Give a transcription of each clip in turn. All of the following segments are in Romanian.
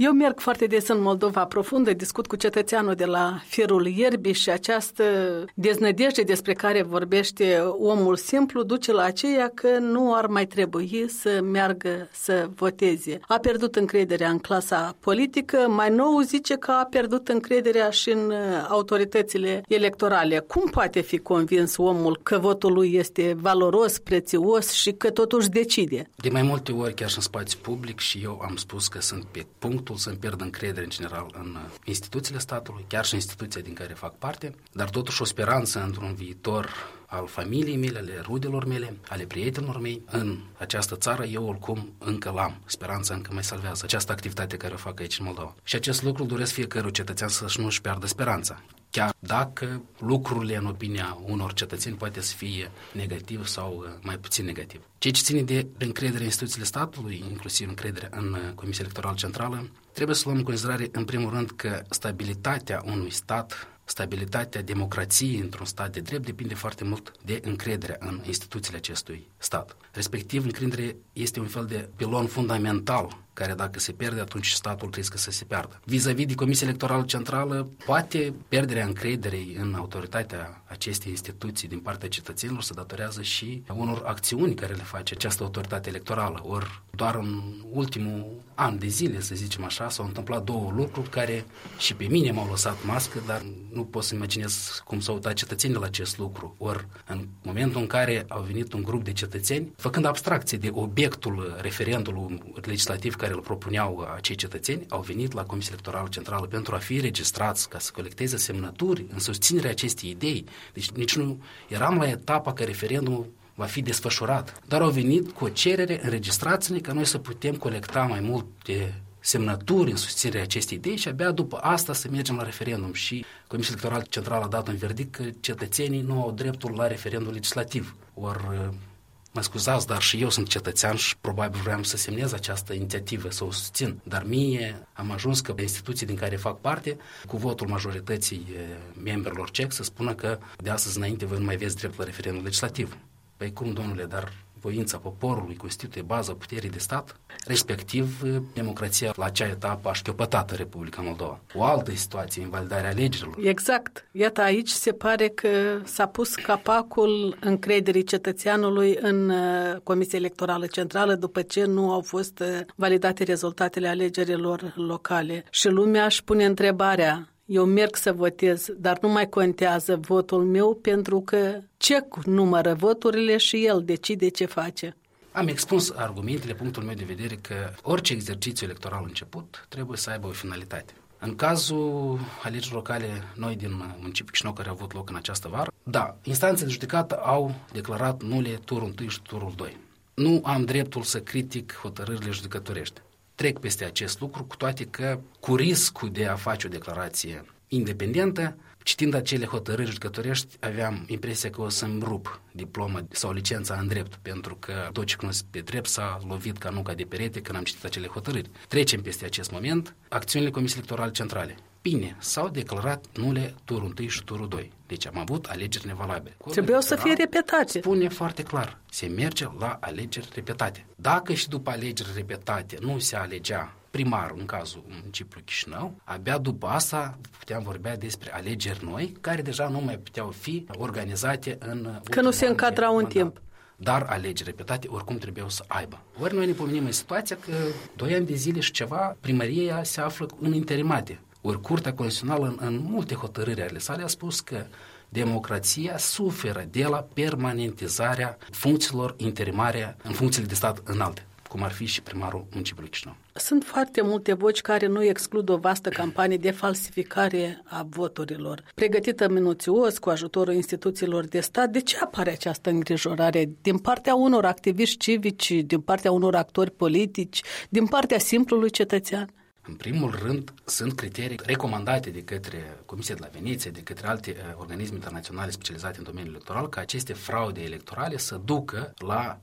Eu merg foarte des în Moldova profundă, discut cu cetățeanul de la firul ierbii și această deznădejde despre care vorbește omul simplu duce la aceea că nu ar mai trebui să meargă să voteze. A pierdut încrederea în clasa politică, mai nou zice că a pierdut încrederea și în autoritățile electorale. Cum poate fi convins omul că votul lui este valoros, prețios și că totuși decide? De mai multe ori, chiar și în spațiu public, și eu am spus că sunt pe punctul să-mi pierd încredere în general în instituțiile statului, chiar și instituția din care fac parte, dar totuși o speranță într-un viitor al familiei mele, ale rudelor mele, ale prietenilor mei în această țară, eu oricum încă l-am. Speranța încă mai salvează această activitate care o fac aici în Moldova. Și acest lucru doresc fiecărui cetățean să nu-și piardă speranța. Chiar dacă lucrurile, în opinia unor cetățeni, poate să fie negativ sau mai puțin negativ. Ceea ce ține de încredere în instituțiile statului, inclusiv încrederea în Comisia Electorală Centrală, trebuie să luăm în considerare, în primul rând, că stabilitatea unui stat, stabilitatea democrației într-un stat de drept depinde foarte mult de încrederea în instituțiile acestui stat. Respectiv, încrederea este un fel de pilon fundamental care dacă se pierde, atunci statul riscă să se piardă. Vis-a-vis de Comisia Electorală Centrală, poate pierderea încrederei în autoritatea acestei instituții din partea cetățenilor se datorează și unor acțiuni care le face această autoritate electorală. Ori doar în ultimul an de zile, să zicem așa, s-au întâmplat două lucruri care și pe mine m-au lăsat mască, dar nu pot să imaginez cum s-au uitat cetățenii la acest lucru. Ori în momentul în care au venit un grup de cetățeni, făcând abstracție de obiectul referendumului legislativ care îl propuneau acei cetățeni, au venit la Comisia Electorală Centrală pentru a fi registrați, ca să colecteze semnături în susținerea acestei idei. Deci nici nu eram la etapa că referendumul va fi desfășurat, dar au venit cu o cerere, înregistrați-ne ca noi să putem colecta mai multe semnături în susținerea acestei idei și abia după asta să mergem la referendum. Și Comisia Electorală Centrală a dat un verdict că cetățenii nu au dreptul la referendum legislativ. Ori mă scuzați, dar și eu sunt cetățean și probabil vreau să semnez această inițiativă, să o susțin. Dar mie am ajuns că instituții din care fac parte, cu votul majorității membrilor CEC, să spună că de astăzi înainte voi nu mai aveți drept la referendum legislativ. Păi cum, domnule, dar voința poporului constituie baza puterii de stat, respectiv democrația la acea etapă a șchiopătată Republica Moldova. O altă situație, invalidarea alegerilor. Exact. Iată, aici se pare că s-a pus capacul încrederii cetățeanului în Comisia Electorală Centrală după ce nu au fost validate rezultatele alegerilor locale. Și lumea își pune întrebarea: eu merg să votez, dar nu mai contează votul meu pentru că CEC numără voturile și el decide ce face. Am expus argumentele, punctul meu de vedere, că orice exercițiu electoral început trebuie să aibă o finalitate. În cazul alegerilor locale noi din municipiul Chișinău care au avut loc în această vară, da, instanțele de judecată au declarat nule turul 1 și turul 2. Nu am dreptul să critic hotărârile judecătorești. Trec peste acest lucru, cu toate că, cu riscul de a face o declarație independentă, citind acele hotărâri judecătorești, aveam impresia că o să-mi rup diploma sau licența în drept, pentru că tot ce cunosc pe drept s-a lovit ca nuca de perete când am citit acele hotărâri. Trecem peste acest moment, acțiunile Comisiei Electorale Centrale. Bine, s-au declarat nule turul 1 și turul 2. Deci am avut alegeri nevalabile. Trebuiau să fie repetate. Spune foarte clar, se merge la alegeri repetate. Dacă și după alegeri repetate nu se alegea primarul, în cazul municipiului Chișinău, abia după asta puteam vorbea despre alegeri noi, care deja nu mai puteau fi organizate în... Că nu se încadrau în timp. Dar alegeri repetate oricum trebuiau să aibă. Ori noi ne pomenim în situația că 2 ani de zile și ceva, primăria se află în interimate. Ori Curtea Constituțională în multe hotărâri ale sale a spus că democrația suferă de la permanentizarea funcțiilor interimare în funcțiile de stat înalte, cum ar fi și primarul municipiului Chișinău. Sunt foarte multe voci care nu exclud o vastă campanie de falsificare a voturilor, pregătită minuțios cu ajutorul instituțiilor de stat. De ce apare această îngrijorare din partea unor activiști civici, din partea unor actori politici, din partea simplului cetățean? În primul rând, sunt criterii recomandate de către Comisia de la Veneția, de către alte organisme internaționale specializate în domeniul electoral, ca aceste fraude electorale să ducă la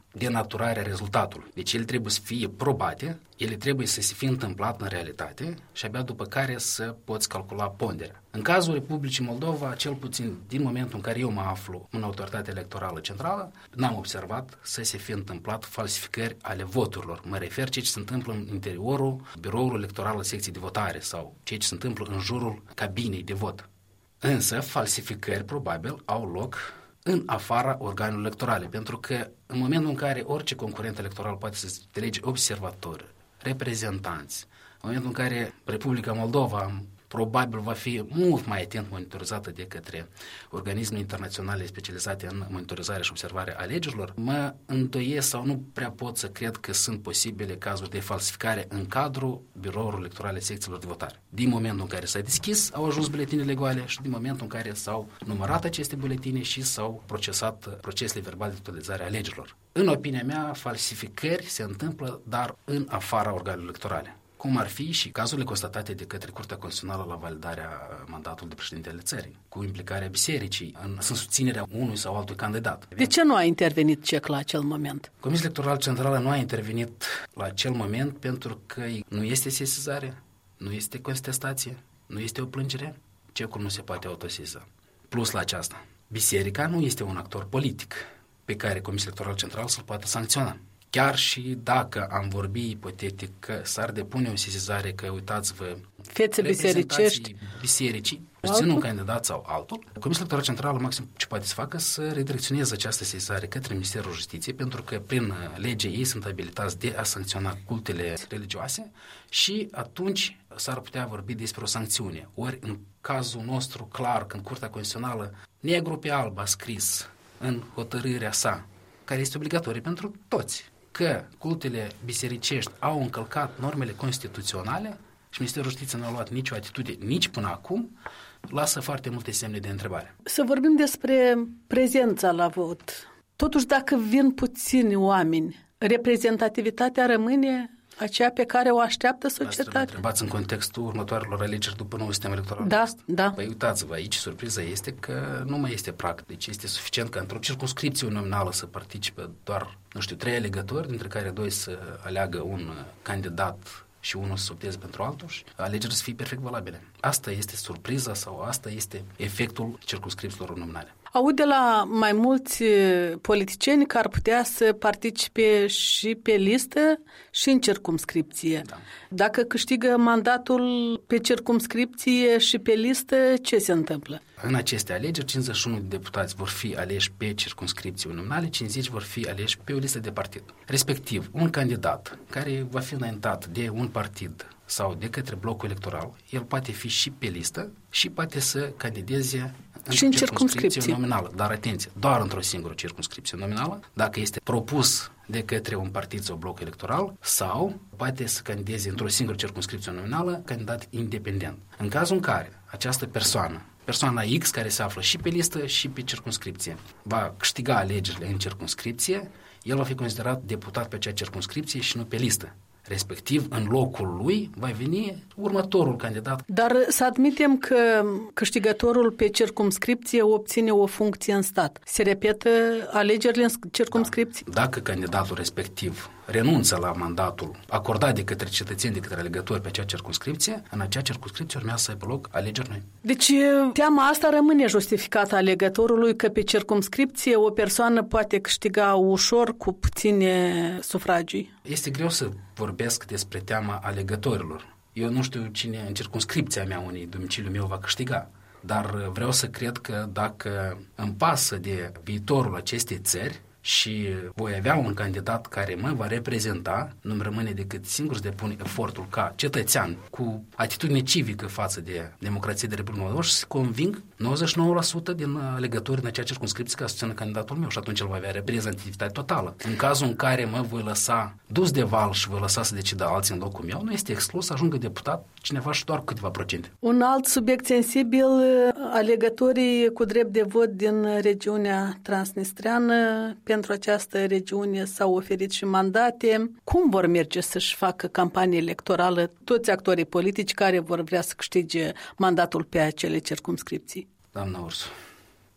denaturarea rezultatului. Deci ele trebuie să fie probate, ele trebuie să se fie întâmplat în realitate și abia după care să poți calcula ponderea. În cazul Republicii Moldova, cel puțin din momentul în care eu mă aflu în autoritatea electorală centrală, n-am observat să se fie întâmplat falsificări ale voturilor. Mă refer ce se întâmplă în interiorul biroului electoral al secției de votare sau ce se întâmplă în jurul cabinei de vot. Însă, falsificări probabil au loc în afara organelor electorale, pentru că în momentul în care orice concurent electoral poate să delege observatori, reprezentanți, în momentul în care Republica Moldova probabil va fi mult mai atent monitorizată de către organisme internaționale specializate în monitorizare și observare a alegerilor, mă îndoiesc sau nu prea pot să cred că sunt posibile cazuri de falsificare în cadrul birourilor electorale secțiilor de votare. Din momentul în care s-a deschis, au ajuns buletinele goale și din momentul în care s-au numărat aceste buletine și s-au procesat procesele verbale de totalizare a alegerilor. În opinia mea, falsificări se întâmplă, dar în afara organelor electorale, cum ar fi și cazurile constatate de către Curtea Constituțională la validarea mandatului de președinte al țării, cu implicarea bisericii în susținerea unui sau altui candidat. De ce nu a intervenit CEC la acel moment? Comisia Electorală Centrală nu a intervenit la acel moment pentru că nu este sesizare, nu este contestație, nu este o plângere, CEC-ul nu se poate autosesiza. Plus la aceasta, biserica nu este un actor politic pe care Comisia Electorală Centrală să-l poată sancționa. Chiar și dacă am vorbit ipotetic că s-ar depune o sesizare că, uitați-vă, fețe bisericești, bisericii, susțin un candidat sau altul, Comisia Electorală Centrală maxim ce poate să facă să redirecționeze această sesizare către Ministerul Justiției, pentru că prin lege ei sunt abilitați de a sancționa cultele religioase și atunci s-ar putea vorbi despre o sancțiune. Ori în cazul nostru clar, când Curtea Constituțională negru pe alb a scris în hotărârea sa, care este obligatorie pentru toți, că cultele bisericești au încălcat normele constituționale și Ministerul Justiției nu a luat nicio atitudine nici până acum, lasă foarte multe semne de întrebare. Să vorbim despre prezența la vot. Totuși, dacă vin puțini oameni, reprezentativitatea rămâne aceea pe care o așteaptă societatea. Întrebați în contextul următoarelor alegeri după nou sistem electoral. Da. Păi uitați-vă, aici surpriza este că nu mai este practic. Deci este suficient ca într-o circumscripție nominală să participe doar, 3 alegători, dintre care 2 să aleagă un candidat și unul să opteze pentru altul și alegerile să fie perfect valabile. Asta este surpriza sau asta este efectul circumscripțiilor nominale. Aud de la mai mulți politicieni că ar putea să participe și pe listă și în circumscripție. Da. Dacă câștigă mandatul pe circumscripție și pe listă, ce se întâmplă? În aceste alegeri, 51 de deputați vor fi aleși pe circumscripții nominale, 50 vor fi aleși pe o listă de partid. Respectiv, un candidat care va fi înaintat de un partid sau de către blocul electoral, el poate fi și pe listă și poate să candideze în circumscripție nominală. Dar atenție, doar într-o singură circumscripție nominală, dacă este propus de către un partid sau bloc electoral, sau poate să candideze într-o singură circumscripție nominală candidat independent. În cazul în care această persoana X, care se află și pe listă și pe circumscripție, va câștiga alegerile în circumscripție, el va fi considerat deputat pe acea circumscripție și nu pe listă. Respectiv, în locul lui va veni următorul candidat. Dar să admitem că câștigătorul pe circumscripție obține o funcție în stat. Se repetă alegerile în circumscripție? Da. Dacă candidatul respectiv renunță la mandatul acordat de către cetățeni, de către alegători pe acea circumscripție, în acea circumscripție urmează să aibă loc alegeri noi. Deci, teama asta rămâne justificată alegătorului că pe circumscripție o persoană poate câștiga ușor cu puține sufragii. Este greu să vorbesc despre teama alegătorilor. Eu nu știu cine în circumscripția mea, unui domiciliu meu, va câștiga. Dar vreau să cred că dacă îmi pasă de viitorul acestei țări și voi avea un candidat care mă va reprezenta, nu-mi rămâne decât singur să depun efortul ca cetățean cu atitudine civică față de democrație de Republica Moldova și să conving 99% din alegători în acea circumscripție ca să susțină candidatul meu și atunci el va avea reprezentativitate totală. În cazul în care mă voi lăsa dus de val și voi lăsa să decidă alții în locul meu, nu este exclus să ajungă deputat cineva și doar câteva procente. Un alt subiect sensibil, alegătorii cu drept de vot din regiunea transnistreană, pentru această regiune s-au oferit și mandate. Cum vor merge să-și facă campanie electorală toți actorii politici care vor vrea să câștige mandatul pe acele circumscripții? Doamna Ursu,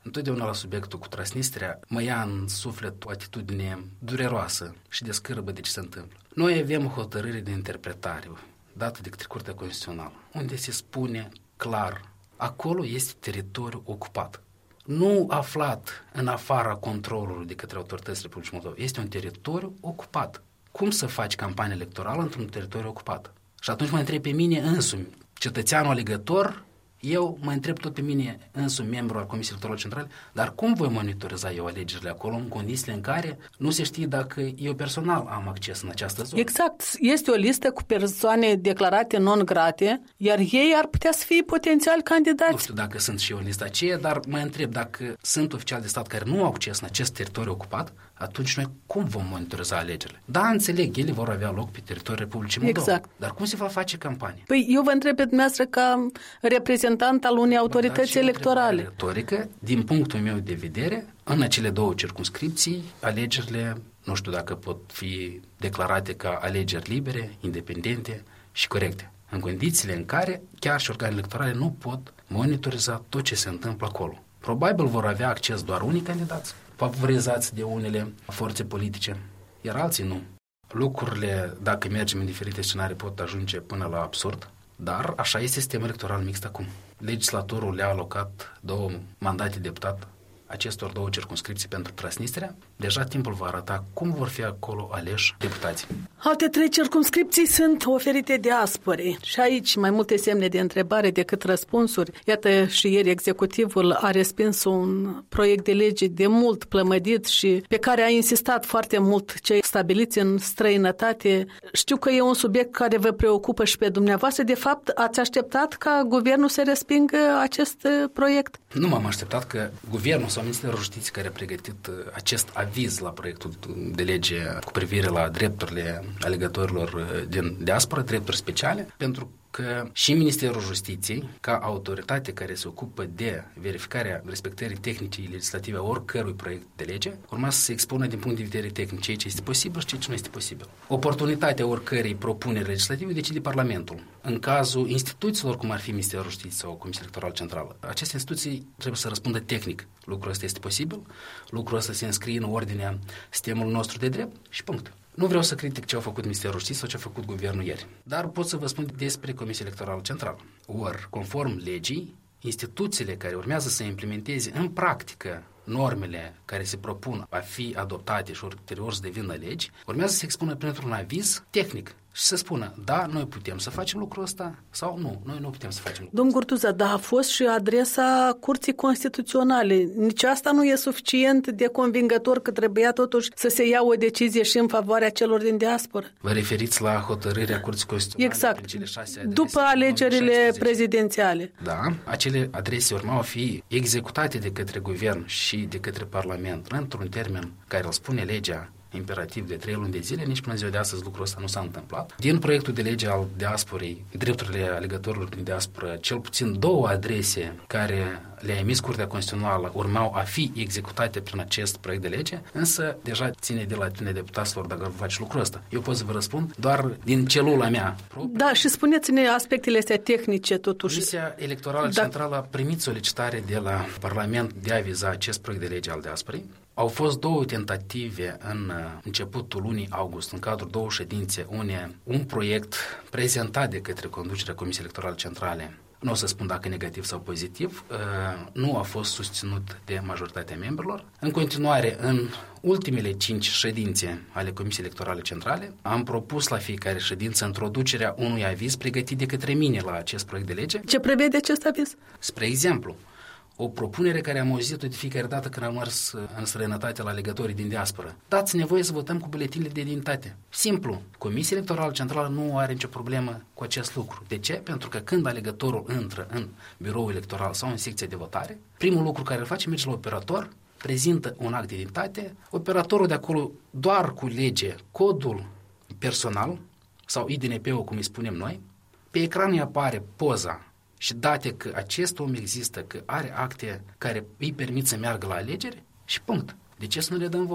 Întotdeauna la subiectul cu Transnistria mă ia în suflet o atitudine dureroasă și de scârbă de ce se întâmplă. Noi avem o hotărâre de interpretare dată de către Curtea Constituțională, unde se spune clar, acolo este teritoriu ocupat. Nu aflat în afara controlului de către autoritățile Republicii Moldova. Este un teritoriu ocupat. Cum să faci campanie electorală într-un teritoriu ocupat? Și atunci mă întreb pe mine însumi, cetățeanul alegător, eu mă întreb tot pe mine însumi, membru al Comisiei Electorale Centrale, dar cum voi monitoriza eu alegerile acolo în condițiile în care nu se știe dacă eu personal am acces în această zonă? Exact. Este o listă cu persoane declarate non-grate, iar ei ar putea să fie potențial candidați. Nu știu dacă sunt și eu în lista aceea, dar mă întreb dacă sunt oficiali de stat care nu au acces în acest teritoriu ocupat, atunci noi cum vom monitoriza alegerile? Da, înțeleg, ele vor avea loc pe teritoriul Republicii Moldova. Exact. Dar cum se va face campanie? Păi eu vă întreb pe dumneavoastră ca reprezentant al unei autorități electorale. Retorică, din punctul meu de vedere, în acele două circumscripții, alegerile, nu știu dacă pot fi declarate ca alegeri libere, independente și corecte, în condițiile în care chiar și organele electorale nu pot monitoriza tot ce se întâmplă acolo. Probabil vor avea acces doar unii candidați, favorizați de unele forțe politice, iar alții nu. Lucrurile, dacă mergem în diferite scenarii, pot ajunge până la absurd, dar așa este sistemul electoral mixt acum. Legislatorul le-a alocat 2 mandate de deputat acestor 2 circumscripții pentru Transnistria. Deja timpul va arăta cum vor fi acolo aleși deputații. Alte 3 circumscripții sunt oferite diasporei și aici mai multe semne de întrebare decât răspunsuri. Iată, și ieri executivul a respins un proiect de lege de mult plămădit și pe care a insistat foarte mult cei stabiliți în străinătate. Știu că e un subiect care vă preocupă și pe dumneavoastră. De fapt, ați așteptat ca guvernul să respingă acest proiect? Nu m-am așteptat că guvernul sau Ministerul Justiției, care a pregătit acest aviz la proiectul de lege cu privire la drepturile alegătorilor din diaspora, drepturi speciale, pentru că și Ministerul Justiției, ca autoritate care se ocupă de verificarea respectării tehnice legislative a oricărui proiect de lege, urma să se expună din punct de vedere tehnic ceea ce este posibil și ceea ce nu este posibil. Oportunitatea oricărei propuneri legislative decide Parlamentul. În cazul instituțiilor, cum ar fi Ministerul Justiției sau Comisia Electorală Centrală, aceste instituții trebuie să răspundă tehnic. Lucrul ăsta este posibil, lucrul ăsta se înscrie în ordinea sistemului nostru de drept și punct. Nu vreau să critic ce a făcut Ministerul Justiției sau ce a făcut guvernul ieri, dar pot să vă spun despre Comisia Electorală Centrală. Ori, conform legii, instituțiile care urmează să implementeze în practică normele care se propun a fi adoptate și ulterior să devină legi, urmează să se expună printr-un aviz tehnic și să spună, da, noi putem să facem lucrul ăsta sau nu, noi nu putem să facem lucrul ăsta. Domnul Gurtuza, da, a fost și adresa Curții Constituționale. Nici asta nu e suficient de convingător că trebuia totuși să se ia o decizie și în favoarea celor din diasporă. Vă referiți la hotărârea Curții Constituționale? Exact. Cele 6 adrese, după alegerile prezidențiale. Da, acele adrese urmau a fi executate de către guvern și de către Parlament într-un termen care îl spune legea imperativ de 3 luni de zile, nici până ziua de astăzi lucrul ăsta nu s-a întâmplat. Din proiectul de lege al diasporei, drepturile alegătorilor din diaspora, cel puțin 2 adrese care le-a emis Curtea Constituțională urmau a fi executate prin acest proiect de lege, însă deja ține de la tine deputaților dacă vă faci lucrul ăsta. Eu pot să vă răspund doar din celula mea proprie. Da, și spuneți-ne aspectele astea tehnice totuși. Comisia Electorală Centrală a primit solicitare de la Parlament de a aviza acest proiect de lege al diasporei. Au fost 2 tentative în începutul lunii august, în cadrul 2 ședințe, un proiect prezentat de către conducerea Comisiei Electorale Centrale, nu o să spun dacă negativ sau pozitiv, nu a fost susținut de majoritatea membrilor. În continuare, în ultimele 5 ședințe ale Comisiei Electorale Centrale, am propus la fiecare ședință introducerea unui aviz pregătit de către mine la acest proiect de lege. Ce prevede acest aviz? Spre exemplu, o propunere care am auzit-o de fiecare dată când am mers în străinătate la alegătorii din diaspora. Dați nevoie să votăm cu buletinile de identitate. Simplu. Comisia Electorală Centrală nu are nicio problemă cu acest lucru. De ce? Pentru că când alegătorul intră în biroul electoral sau în secția de votare, primul lucru care îl face, merge la operator, prezintă un act de identitate, operatorul de acolo doar culege codul personal sau IDNP-ul, cum îi spunem noi, pe ecran îi apare poza și date că acest om există, că are acte care îi permit să meargă la alegeri și punct. De ce să nu le dăm voie?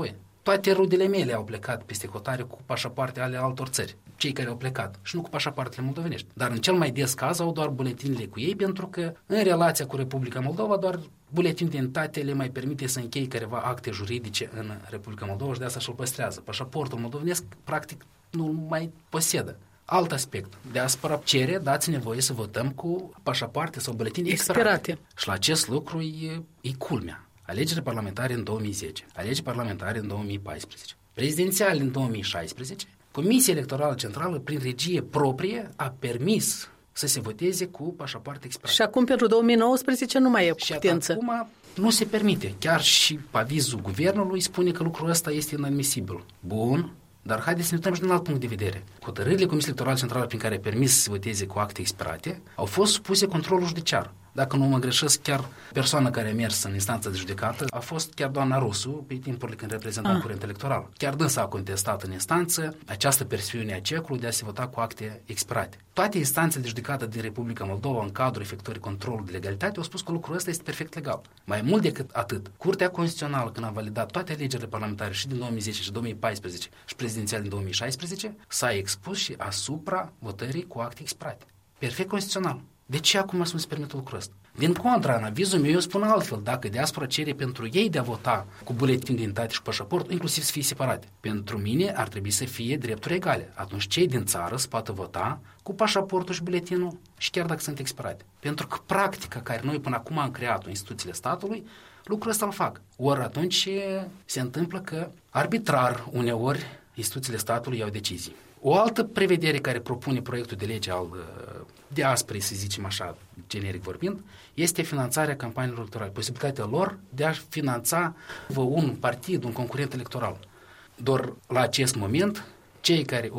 Toate rudele mele au plecat peste hotare cu pașapoarte ale altor țări, cei care au plecat, și nu cu pașapoartele moldovenești. Dar în cel mai des caz au doar buletinile cu ei, pentru că în relația cu Republica Moldova doar buletinul de identitate le mai permite să încheie careva acte juridice în Republica Moldova și de asta și-l păstrează. Pașaportul moldovenesc practic nu mai posedă. Alt aspect, diaspora cere, dați-ne voie să votăm cu pașapoarte sau buletine expirate. Și la acest lucru e culmea. Alegeri parlamentare în 2010, alegeri parlamentare în 2014, prezidențiale în 2016, Comisia Electorală Centrală, prin regie proprie, a permis să se voteze cu pașapoarte expirate. Și acum pentru 2019 nu mai e putință. Și acum nu se permite. Chiar și avizul guvernului spune că lucrul ăsta este inadmisibil. Bun, dar haideți să ne uităm și din alt punct de vedere. Hotărârile Comisiei Electorale Centrale prin care a permis să se voteze cu acte expirate au fost supuse controlul judiciar. Dacă nu mă greșesc, chiar persoana care a mers în instanța de judecată a fost chiar doamna Rusu, pe timpurile când reprezenta curent electoral. Chiar dânsa a contestat în instanță această persiune a CEC-ului de a se vota cu acte expirate. Toate instanțele de judecată din Republica Moldova, în cadrul efectuării controlului de legalitate, au spus că lucrul ăsta este perfect legal. Mai mult decât atât, Curtea Constituțională, când a validat toate alegerile parlamentare și din 2010 și 2014 și prezidențiale din 2016, s-a expus și asupra votării cu acte expirate. Perfect constituțional. De ce acum să nu se permită lucrul ăsta? Din contra, în avizul meu eu spun altfel, dacă diaspora cere pentru ei de a vota cu buletin de identitate și pașaport, inclusiv să fie separate. Pentru mine ar trebui să fie drepturi egale. Atunci cei din țară să poată vota cu pașaportul și buletinul și chiar dacă sunt expirate. Pentru că practica care noi până acum am creat-o instituțiile statului, lucrul ăsta îl fac. Ori atunci se întâmplă că arbitrar uneori instituțiile statului iau decizii. O altă prevedere care propune proiectul de lege al diasporei, să zicem așa, generic vorbind, este finanțarea campaniilor electorale. Posibilitatea lor de a finanța un partid, un concurent electoral. Doar la acest moment, cei care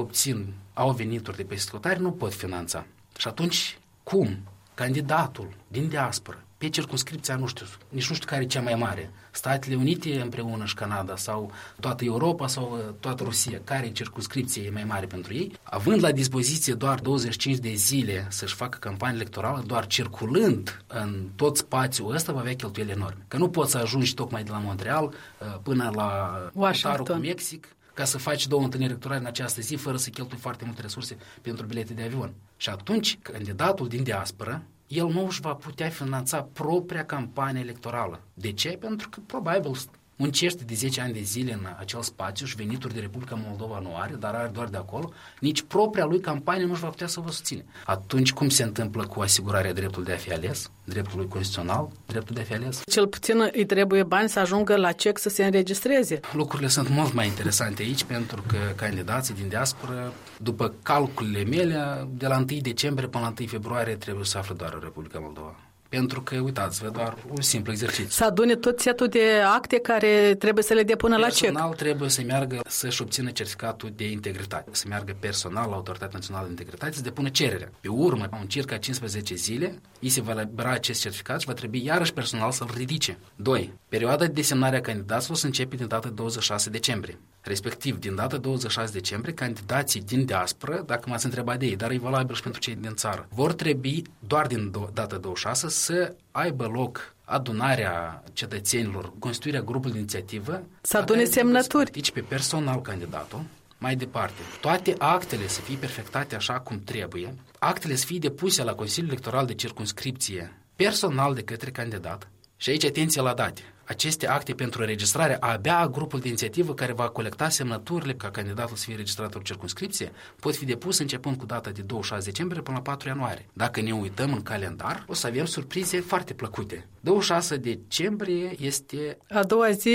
au venituri de pe solicitare nu pot finanța. Și atunci, cum candidatul din diasporă pe circumscripția, nici nu știu care e cea mai mare, Statele Unite împreună și Canada sau toată Europa sau toată Rusia, care circumscripție e mai mare pentru ei, având la dispoziție doar 25 de zile să-și facă campanie electorală, doar circulând în tot spațiul ăsta va avea cheltuieli enorme. Că nu poți să ajungi tocmai de la Montreal până la Washington cu Mexic ca să faci 2 întâlniri electorale în această zi fără să cheltui foarte multe resurse pentru bilete de avion. Și atunci, candidatul din diasporă, el nu își va putea finanța propria campanie electorală. De ce? Pentru că probabil muncește de 10 ani de zile în acel spațiu și venituri de Republica Moldova nu are, dar are doar de acolo, nici propria lui campanie nu își va putea să vă susține. Atunci cum se întâmplă cu asigurarea dreptului de a fi ales, dreptul lui constituțional, dreptul de a fi ales? Cel puțin îi trebuie bani să ajungă la CEC să se înregistreze. Lucrurile sunt mult mai interesante aici pentru că candidații din diasporă, după calculele mele, de la 1 decembrie până la 1 februarie trebuie să afle doar în Republica Moldova. Pentru că, uitați-vă, doar un simplu exercițiu. Să adune tot setul de acte care trebuie să le depună la CEC. Personal trebuie să meargă să-și obțină certificatul de integritate. Să meargă personal la Autoritatea Națională de Integritate să depună cererea. Pe urmă, în circa 15 zile, îi se va elibera acest certificat și va trebui iarăși personal să-l ridice. 2. Perioada de desemnare a candidaților se începe din data 26 decembrie. Respectiv, din data 26 decembrie, candidații din diasporă, dacă m-ați întrebat de ei, dar e valabil și pentru cei din țară, vor trebui doar din data 26 să aibă loc adunarea cetățenilor, constituirea grupului de inițiativă, să adune semnături. Să participe personal candidatul. Mai departe, toate actele să fie perfectate așa cum trebuie, actele să fie depuse la Consiliul Electoral de Circumscripție personal de către candidat. Și aici atenție la date. Aceste acte pentru înregistrare abia a grupului de inițiativă care va colecta semnăturile ca candidatul să fie înregistrat în circumscripție pot fi depuse începând cu data de 26 decembrie până la 4 ianuarie. Dacă ne uităm în calendar, o să avem surprize foarte plăcute. 26 decembrie este a doua zi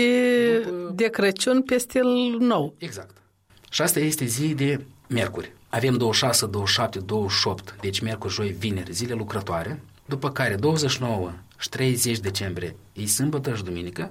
de Crăciun pe stil nou. Exact. Și asta este zi de miercuri. Avem 26, 27, 28, deci miercuri, joi, vineri, zile lucrătoare, după care 29 și 30 decembrie e sâmbătă și duminică,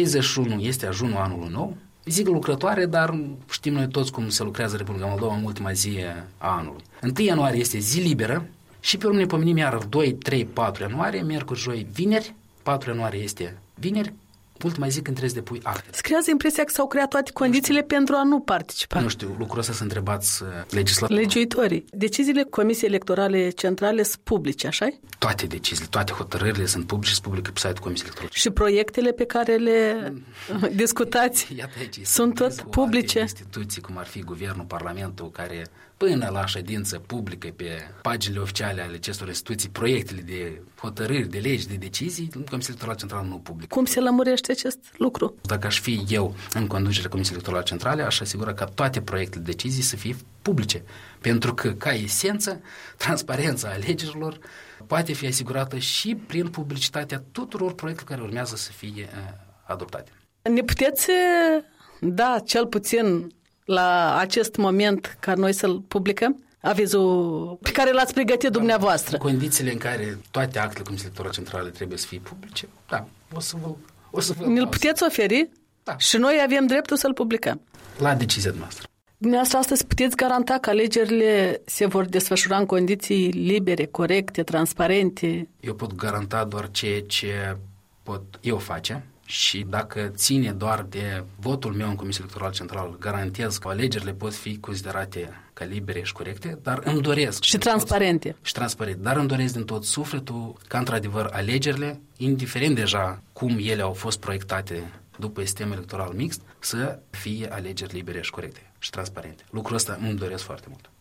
31 este ajunul anului nou, zi lucrătoare, dar știm noi toți cum se lucrează în Republica Moldova în ultima zi a anului. 1 ianuarie este zi liberă și pe urmă ne pomenim iar 2, 3, 4 ianuarie, miercuri, joi, vineri, 4 ianuarie este vineri, Mult mai zic când trebuie să depui acte. Se creează impresia că s-au creat toate condițiile pentru a nu participa. Nu știu, lucrul ăsta să întrebați legiuitorii. Deciziile Comisiei Electorale Centrale sunt publice, așa-i? Toate deciziile, toate hotărârile sunt publice și publică pe site-ul Comisiei Electorale. Și proiectele pe care le discutați sunt tot publice. Instituții, cum ar fi Guvernul, Parlamentul, care până la ședință publică pe paginile oficiale ale acestor instituții, proiectele de hotărâri, de legi, de decizii, Comisia Electorală Centrală nu publică. Cum se lămurește acest lucru? Dacă aș fi eu în conducerea Comisiei Electorale Centrale, aș asigura ca toate proiectele de decizii să fie publice. Pentru că, ca esență, transparența alegerilor poate fi asigurată și prin publicitatea tuturor proiectelor care urmează să fie adoptate. Ne puteți da cel puțin la acest moment ca noi să-l publicăm? Avizul pe care l-ați pregătit dumneavoastră. Condițiile în care toate actele Comisiei Electorale Centrale trebuie să fie publice, da, o să vă ne-l puteți oferi? Da. Și noi avem dreptul să-l publicăm. La decizia noastră. Dumneavoastră astăzi puteți garanta că alegerile se vor desfășura în condiții libere, corecte, transparente? Eu pot garanta doar ceea ce pot eu face. Și dacă ține doar de votul meu în Comisia Electorală Centrală, garantez că alegerile pot fi considerate ca libere și corecte, dar îmi doresc... Și transparente. Și transparente. Dar îmi doresc din tot sufletul ca, într-adevăr, alegerile, indiferent deja cum ele au fost proiectate după sistemul electoral mixt, să fie alegeri libere și corecte și transparente. Lucrul ăsta îmi doresc foarte mult.